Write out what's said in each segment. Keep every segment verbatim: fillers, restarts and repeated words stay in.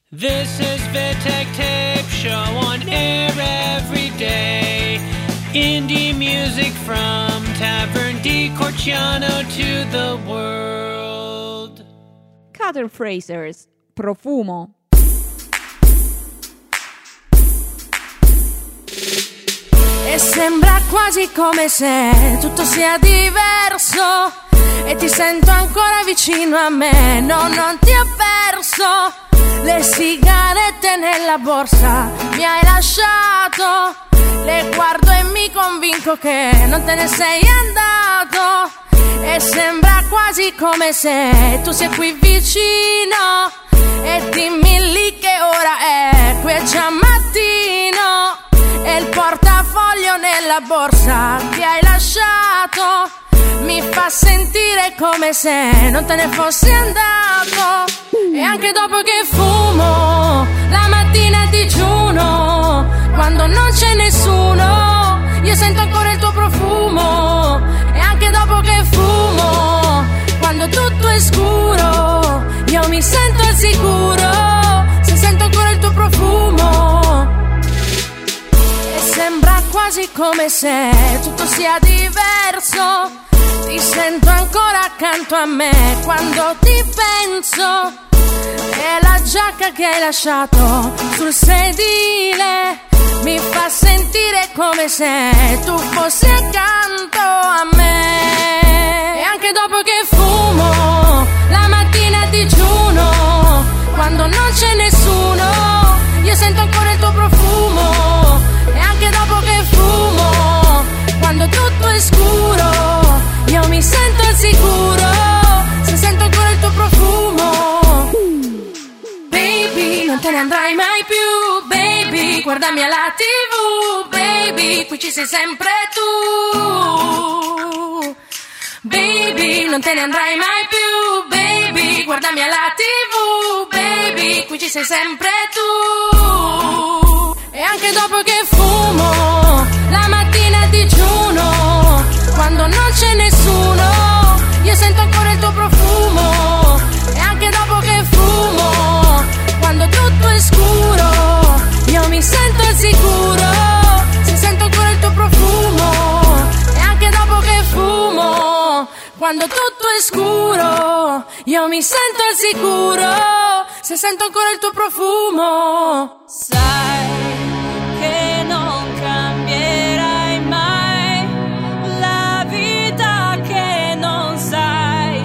This is Vittek Tape Show on air every day. Indie music from Tavern di Corciano to the world. Cutter Frasers, Profumo. E sembra quasi come se tutto sia diverso e ti sento ancora vicino a me. No, non ti ho perso. Le sigarette nella borsa mi hai lasciato. Le guardo e mi convinco che non te ne sei andato. E sembra quasi come se tu sia qui vicino. E dimmi lì che ora è, qui è già mattino. E il portafoglio nella borsa ti hai lasciato. Mi fa sentire come se non te ne fossi andato. E anche dopo che fumo, la mattina digiuno, quando non c'è nessuno, io sento ancora il tuo profumo. E anche dopo che fumo, quando tutto è scuro, io mi sento al sicuro, se sento ancora il tuo profumo. E sembra quasi come se tutto sia diverso. Ti sento ancora accanto a me quando ti penso. E la giacca che hai lasciato sul sedile mi fa sentire come se tu fossi accanto a me. E anche dopo che fumo, la mattina digiuno, quando non c'è nessuno, io sento ancora il tuo profumo. E anche dopo che fumo, quando tutto è scuro, io mi sento al sicuro, se sento ancora il tuo profumo. Baby, non te ne andrai mai più, baby, guardami alla tivù, baby, qui ci sei sempre tu. Baby, non te ne andrai mai più, baby, guardami alla tivù, baby, qui ci sei sempre tu. E anche dopo che fumo, la mattina digiuno, quando non c'è nessuno, io sento ancora il tuo profumo. E anche dopo che fumo, quando tutto è scuro, io mi sento al sicuro, se sento ancora il tuo profumo. E anche dopo che fumo, quando tutto è scuro, io mi sento al sicuro, se sento ancora il tuo profumo. Sai che non cambierai mai, la vita che non sai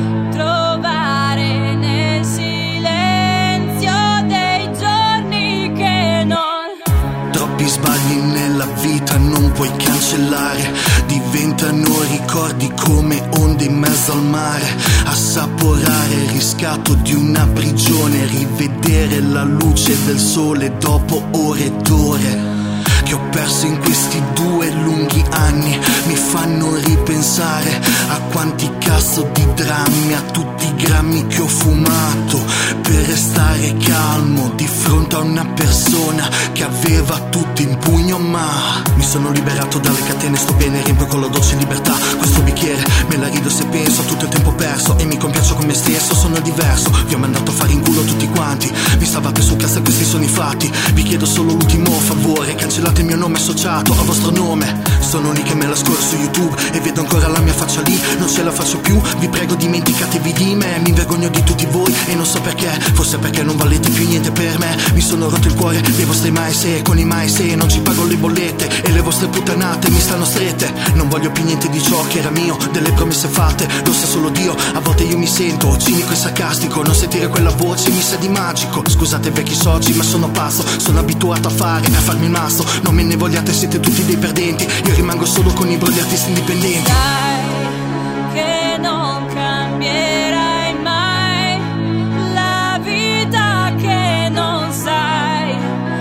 trovare nel silenzio dei giorni che non. Troppi sbagli nella vita non puoi cancellare, diventano ricordi come onde in mezzo al mare. Assaporare il riscatto di una prigione, rivedere la luce del sole dopo ore ed ore che ho perso in questi due lunghi anni. Mi fanno ripensare a quanti cazzo di drammi, a tutti i grammi che ho fumato per restare calmo di fronte a una persona che aveva tutto in pugno. Ma mi sono liberato dalle catene, sto bene, riempio con la dolce libertà questo bicchiere, me la rido se penso a tutto il tempo perso e mi compiaccio con me stesso. Sono diverso, vi ho mandato a fare in culo tutti quanti, mi stavate su cassa, questi sono i fatti. Vi chiedo solo l'ultimo favore, cancellate il mio nome associato al vostro nome. Sono lì che me la scorro su YouTube e vedo ancora la mia faccia lì, non ce la faccio più, vi prego dimenticatevi di me. Mi vergogno di tutti voi e non so perché, forse perché non valete più niente per me. Mi sono rotto il cuore dei vostri mai se, con i mai se non ci pago le bollette e le vostre puttanate mi stanno strette. Non voglio più niente di ciò che era mio, delle promesse fatte, lo sa solo Dio. A volte io mi sento cinico e sarcastico, non sentire quella voce mi sa di magico. Scusate vecchi soci ma sono pazzo, sono abituato a fare e a farmi il mazzo. Non me ne vogliate, siete tutti dei perdenti, io rimango solo con i broli artisti indipendenti. Sai che non cambierai mai, la vita che non sai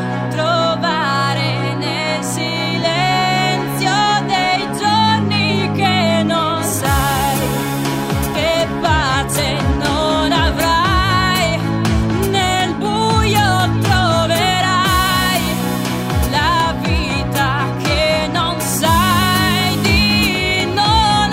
trovare nel silenzio dei giorni che non sai, che pace non avrai, nel buio troverai la vita che non sai di non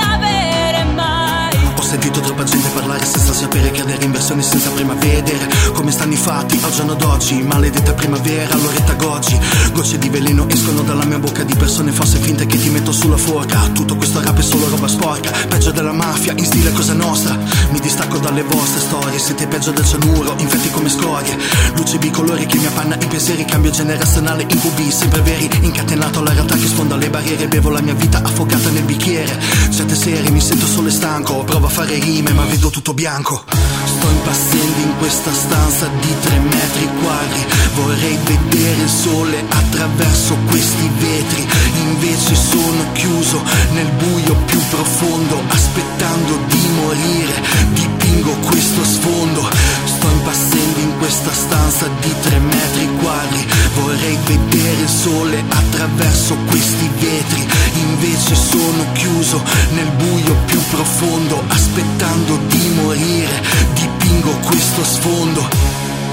fatti al giorno d'oggi. Maledetta primavera, Loretta Goggi. Gocce di veleno escono dalla mia bocca, di persone false finte che ti metto sulla forca. Tutto questo rap è solo roba sporca, peggio della mafia, in stile Cosa Nostra. Mi distacco dalle vostre storie, siete peggio del cianuro, infetti come scorie. Luce bicolori che mi appanna i pensieri, cambio generazionale, incubi sempre veri. Incatenato alla realtà che sfonda le barriere, bevo la mia vita affogata nel bicchiere. Certe sere mi sento solo e stanco, provo a fare rime ma vedo tutto bianco. Sto impazzendo in questa stanza di tre metri quadri. Vorrei vedere il sole attraverso questi vetri, invece sono chiuso nel buio più profondo, aspettando di morire, dipingo questo sfondo. Sto impazzendo in questa stanza di tre metri quadri. Vorrei vedere il sole attraverso questi vetri, invece sono chiuso nel buio più profondo, aspettando di morire, dipingo questo sfondo.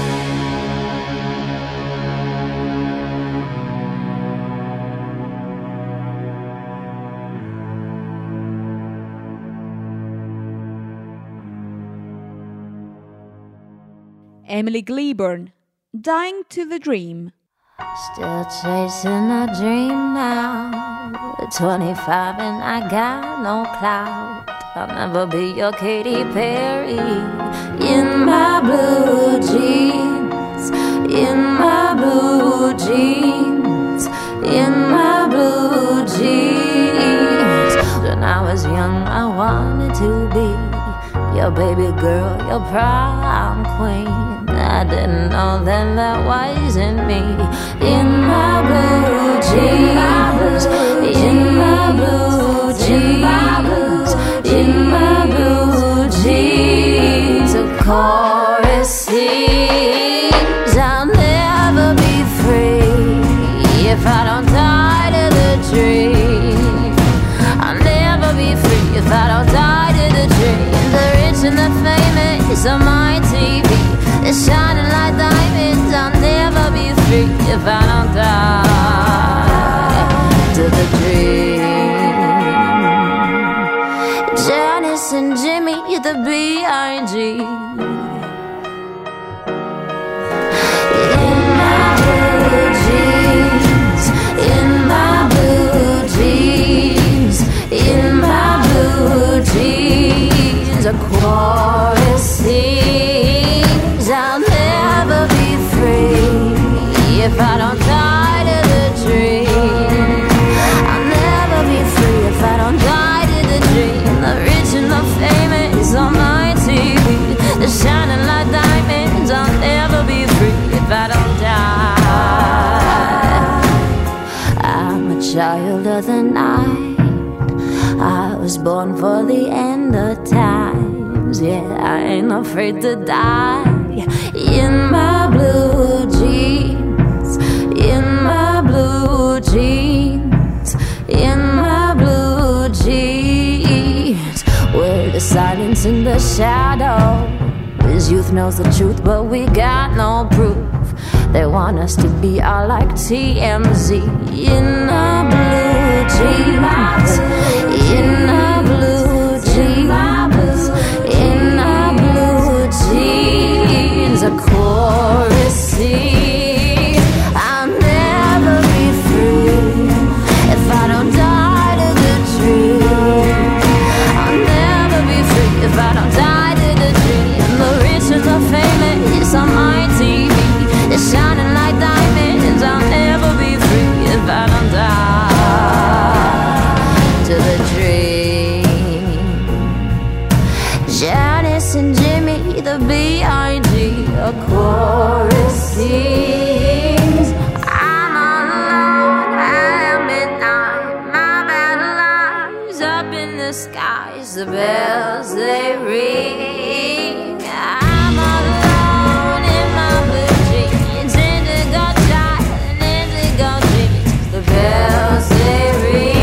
Emily Gleeburn, Dying to the Dream. Still chasing a dream now. twenty-five and I got no clout. I'll never be your Katy Perry. In my blue jeans, in my blue jeans, in my blue jeans. When I was young I wanted to be your baby girl, your prom queen. I didn't know then that wasn't me. In my blue jeans, in my blue jeans, in my blue jeans. The chorus sings, I'll never be free if I don't die to the dream. I'll never be free if I don't die to the dream. The rich and the famous on my T V, they're shining like diamonds. I'll never be free if I don't die to the dream. Janice and Jimmy, the B I G. In my blue jeans, in my blue jeans, in my blue jeans. A chorus sings, I'll never be free if I don't die to the dream. I'll never be free if I don't die to the dream. The rich and the famous on my T V, they're shining like diamonds. I'll never be free if I don't die. I'm a child of the night. I was born for the end of times. Yeah, I ain't afraid to die. In my blue jeans, in my blue jeans, in my blue jeans. Where the silence in the shadow, this youth knows the truth, but we got no proof. They want us to be all like T M Z. In our blue jeans, in our blue jeans, in our blue jeans. A chorus sings, I'll never be free if I don't die to the dream. I'll never be free if I don't die to the dream. The rich and the famous on my T V, they're shining like diamonds. I'll never be free if I don't die to the dream. Janice and Jimmy, the B I G. A chorus sings, I'm alone at midnight. My battle lies up in the skies. The bells they ring. I'm alone in my blue jeans, indigo child and indigo jeans. The bells they ring.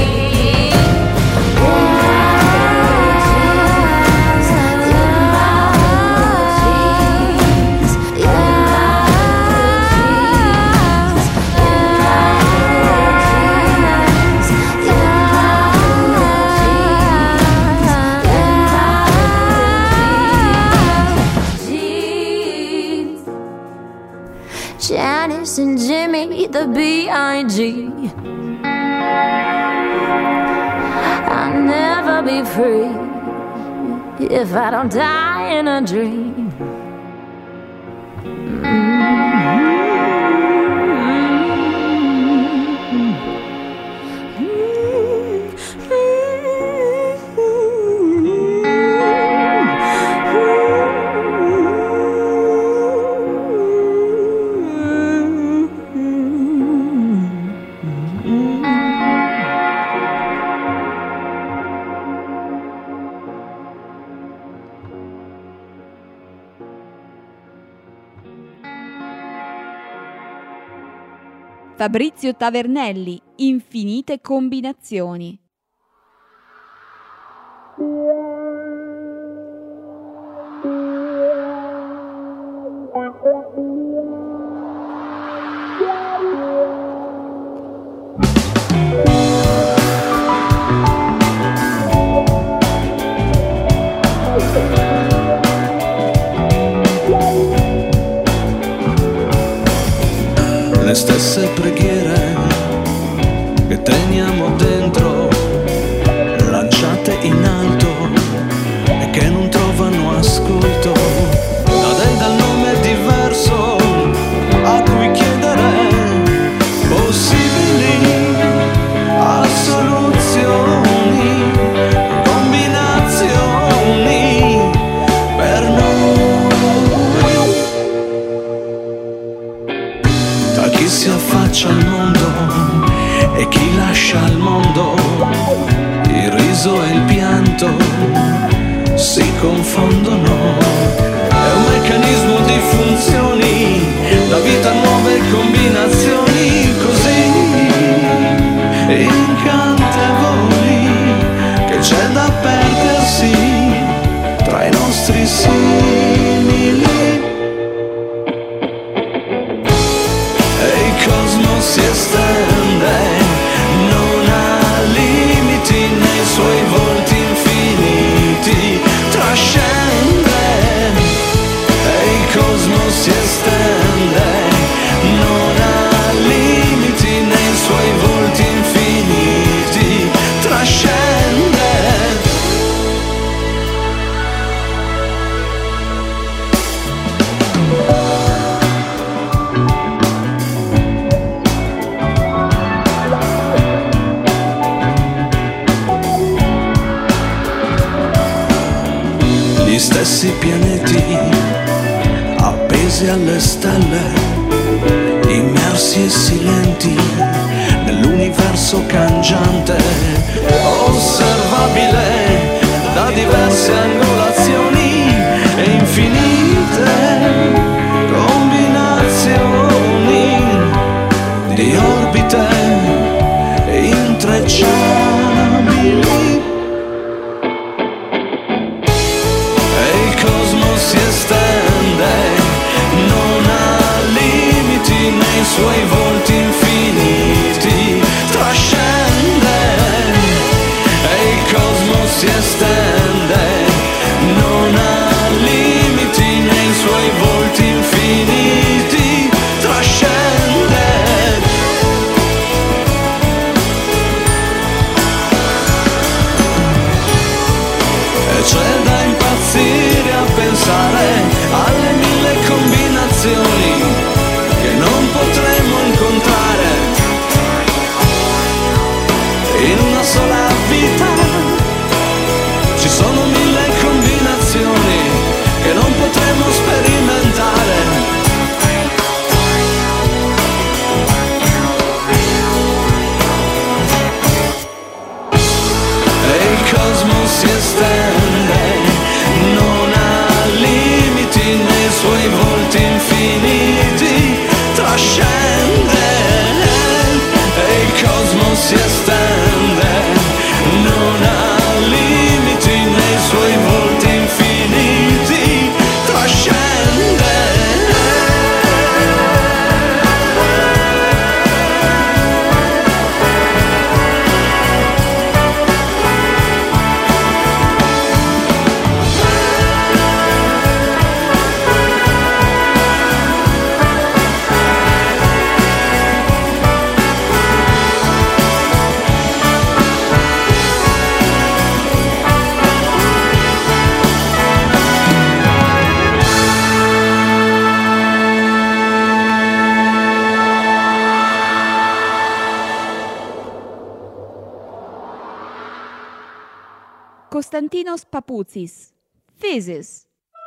Yeah. Janice and Jimmy, the B I G I'll never be free if I don't die in a dream. Fabrizio Tavernelli, Infinite combinazioni. Le stesse preghiere che teniamo dentro, lanciate in alto e che non trovano ascolto, da dei dal nome diverso a cui chiedere possibili assoluzioni, combinazioni per noi. Da chi si affaccia al mondo e chi lascia al mondo, il riso e il pianto si confondono. È un meccanismo di funzioni, la vita nuove combinazioni così incantevoli che c'è da perdersi tra i nostri simili. Si estende, non ha limiti nei suoi volti infiniti, trascende e il cosmo si estende, non ha limiti nei suoi volti infiniti, trascende. Gli stessi pianeti appesi alle stelle, immersi e silenti nell'universo cangiante, osservabile da diverse angolazioni e infinite combinazioni di orbite intrecciabili. Si estende, non ha limiti nei suoi volti infiniti, trascende e il cosmo si estende, non ha limiti nei suoi volti infiniti, trascende. Konstantinos Papoutsis, Physis.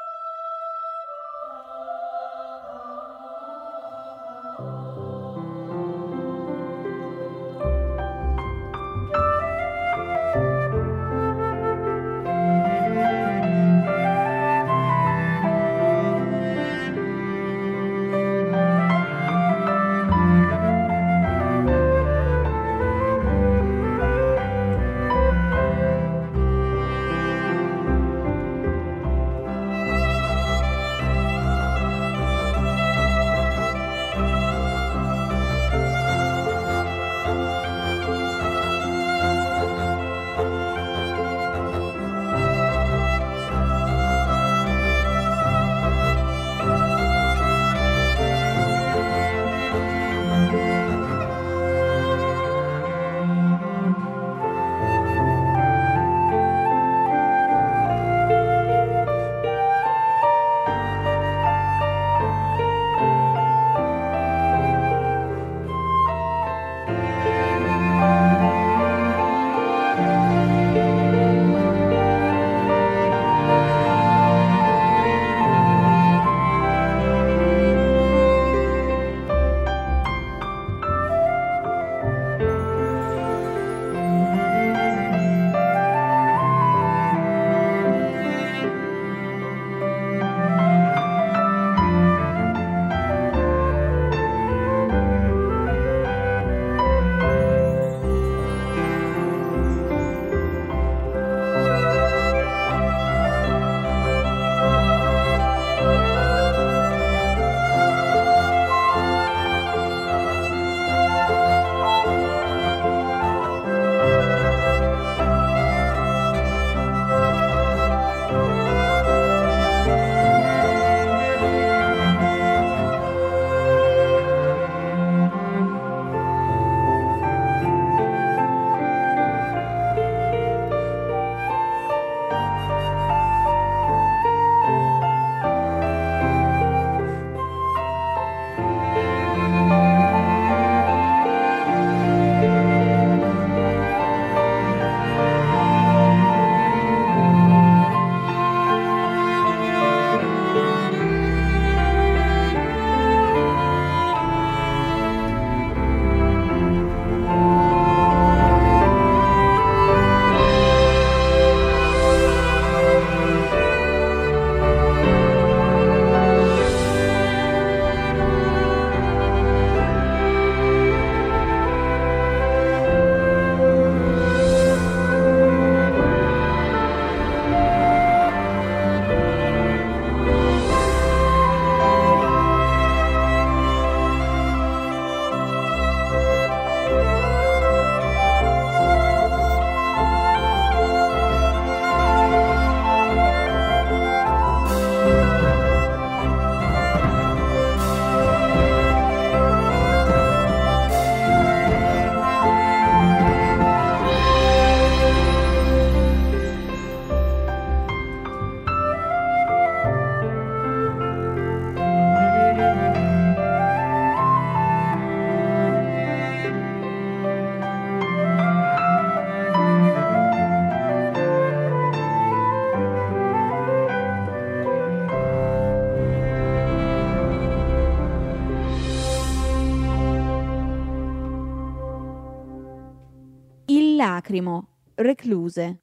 Lacrimo, Recluse.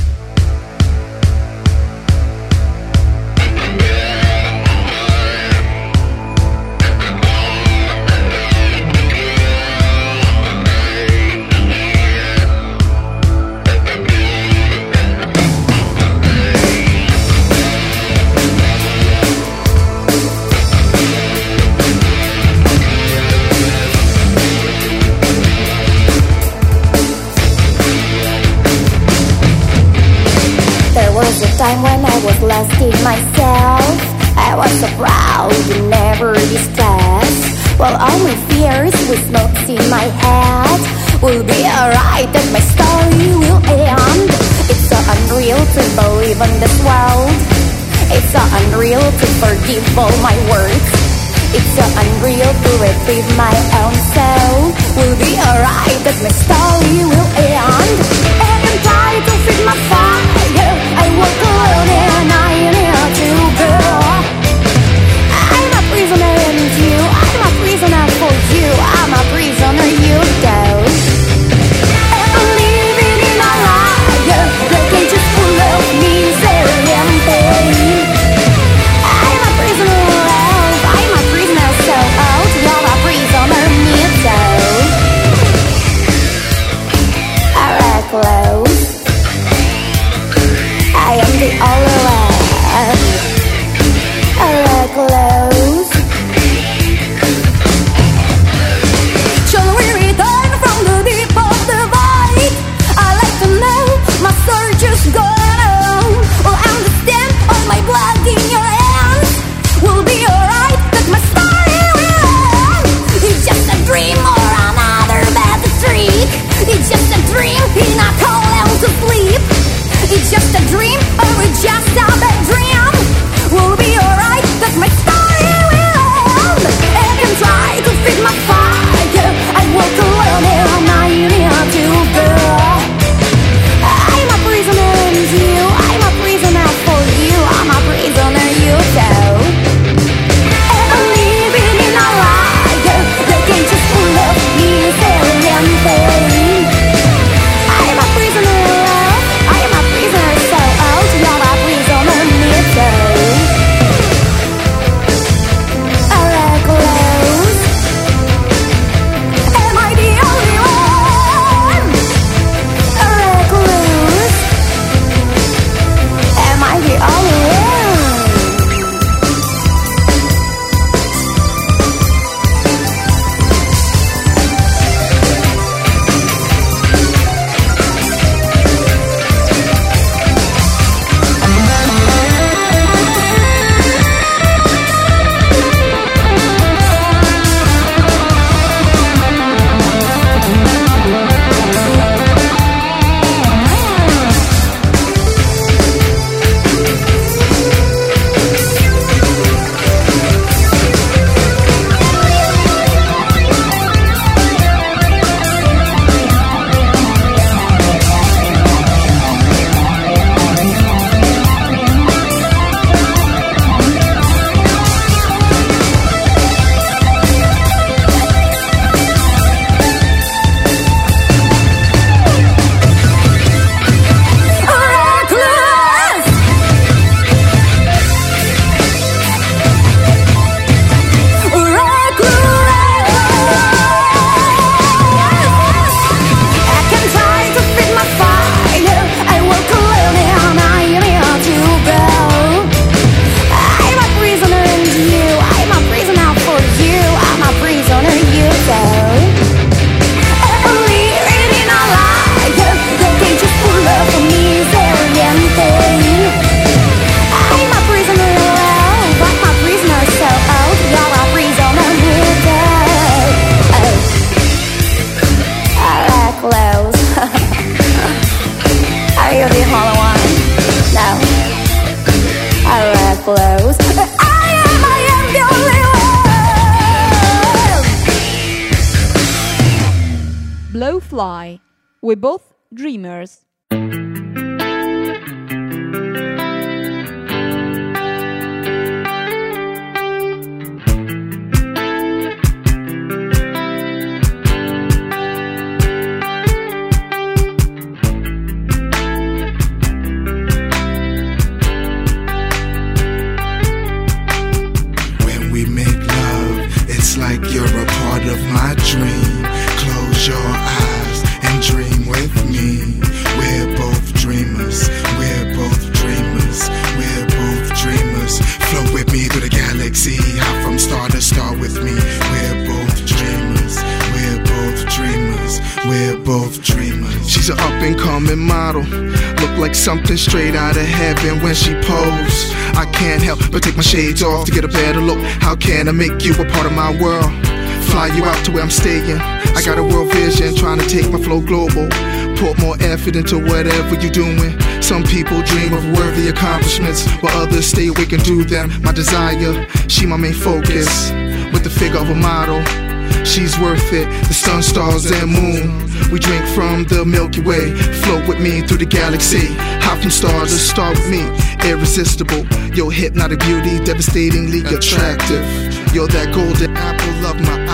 Time when I was lost in myself, I was so proud and never distressed. While all my fears with smokes in my head, will be alright that my story will end. It's so unreal to believe in this world. It's so unreal to forgive all my words. It's so unreal to retrieve my own soul. Will be alright that my story will end. And I'm trying to feed my fire. fly. We're both dreamers. Like you're a part of my dream. Close your eyes and dream with me. We're both dreamers. We're both dreamers. We're both dreamers. Float with me through the galaxy. Hop from star to star with me. We're both dreamers. We're both dreamers. We're both dreamers. She's an up and coming model. Look like something straight out of heaven when she pose. I can't help but take my shades off to get a better look. How can I make you a part of my world? Fly you out to where I'm staying. I got a world vision, trying to take my flow global. Put more effort into whatever you're doing. Some people dream of worthy accomplishments, while others stay awake and do them. My desire, she my main focus. With the figure of a model, she's worth it. The sun, stars, and moon. We drink from the Milky Way. Float with me through the galaxy. Hop from star to star with me. Irresistible. Your hypnotic beauty, devastatingly attractive. You're that golden apple of my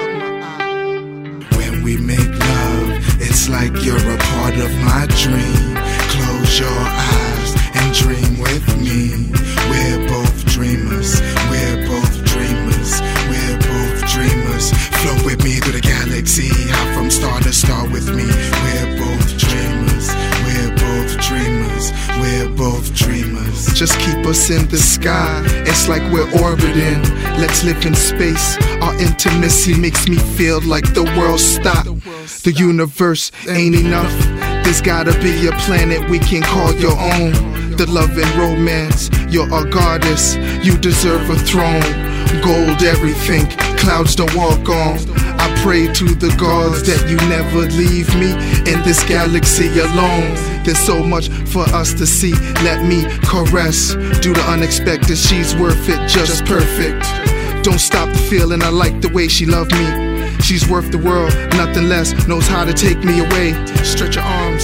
eye. When we make love, it's like you're a part of my dream. Close your eyes and dream with me. We're both dreamers. We're both dreamers. We're both dreamers. Float with me through the galaxy. Hop from star to star with me. We're both dreamers. We're both dreamers. We're both dreamers. Just keep us in the sky. It's like we're orbiting. Let's live in space. Our intimacy makes me feel like the world stopped. The universe ain't enough. There's gotta be a planet we can call your own. The love and romance. You're a goddess. You deserve a throne. Gold everything. Clouds don't walk on. I pray to the gods that you never leave me in this galaxy alone. There's so much for us to see. Let me caress. Do the unexpected. She's worth it, just perfect. Don't stop the feeling. I like the way she loved me. She's worth the world, nothing less. Knows how to take me away. Stretch your arms.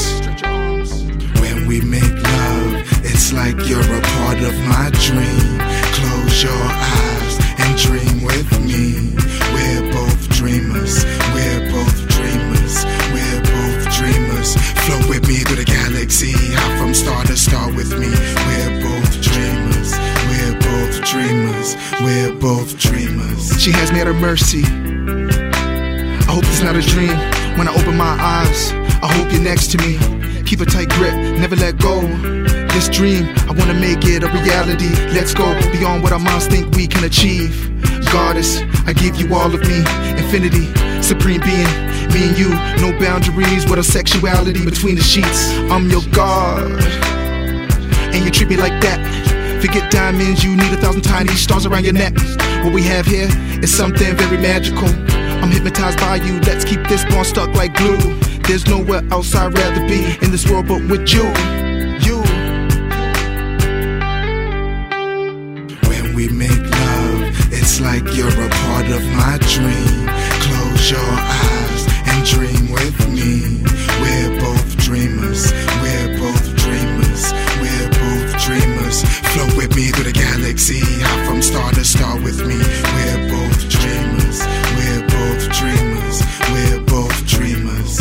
When we make love, it's like you're a part of my dream. Close your eyes and dream with me. We're both dreamers. We're both dreamers. We're both dreamers. Float with me through the galaxy. Hop from star to star with me. We're both dreamers. We're both dreamers. We're both dreamers. She has me at her mercy. I hope it's not a dream. When I open my eyes, I hope you're next to me. Keep a tight grip, never let go. This dream, I wanna make it a reality. Let's go beyond what our minds think we can achieve. Goddess, I give you all of me. Infinity, supreme being. Me and you, no boundaries with our sexuality between the sheets. I'm your god, and you treat me like that. Forget diamonds, you need a thousand tiny stars around your neck. What we have here is something very magical. I'm hypnotized by you, let's keep this bond stuck like glue. There's nowhere else I'd rather be in this world but with you. You. When we make love, it's like you're a part of my dream. Close your eyes and dream with me. We're both dreamers. We're both dreamers. We're both dreamers. Float with me through the galaxy. Hop from star to star with me. We're both dreamers. We're both dreamers. We're both dreamers.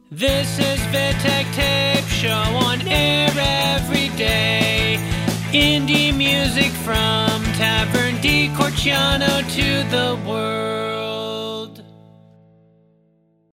This is Vittek Tape Show on air every day. Indie music from Tavern di Corciano to the world.